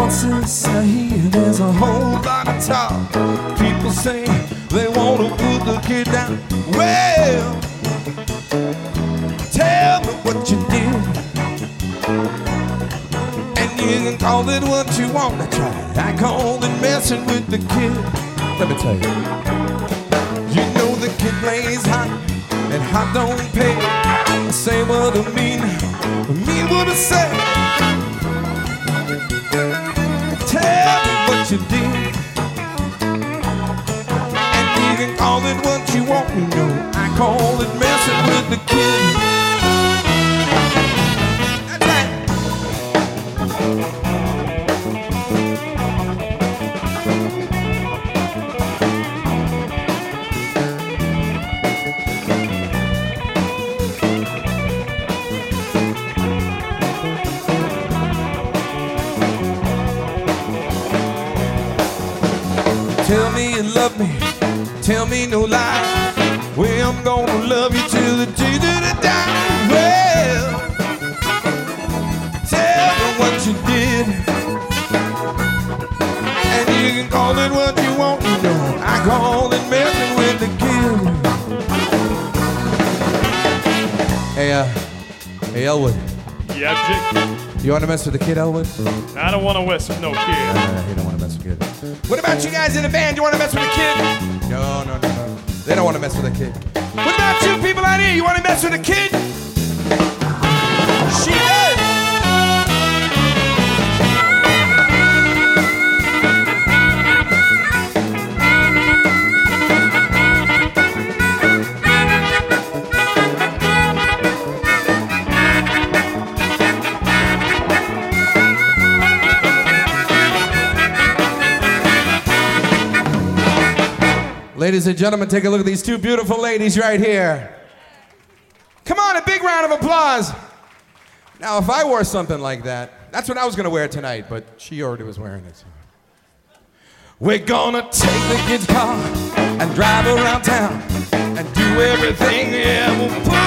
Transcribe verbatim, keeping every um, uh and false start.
voices I hear, there's a whole lot of talk. People say they want to put the kid down. Well, tell me what you did, and you can call it what you want to try. I call it messing with the kid. Let me tell you, you know the kid plays hot, and hot don't pay. Say what I mean, mean what I say. Tell me what you did, and you can call it what you want to know. I call it messing with the kid. That's right. Tell me you love me, tell me no lie. Well, I'm gonna love you till the day that I die. Well, tell me what you did, and you can call it what you want to know. I call it messing with the kid. Hey, uh, hey, Elwood. Yeah, Jake. You want to mess with the kid, Elwood? I don't want to mess with no kid. Uh, he don't want to mess with the kid. What about you guys in the band? You want to mess with the kid? No, no, no, no. They don't want to mess with the kid. What about you people out here? You want to mess with the kid? She does. Ladies and gentlemen, take a look at these two beautiful ladies right here. Come on, a big round of applause. Now, if I wore something like that, that's what I was gonna wear tonight, but she already was wearing it. We're gonna take the kid's car and drive around town and do everything, yeah, we'll put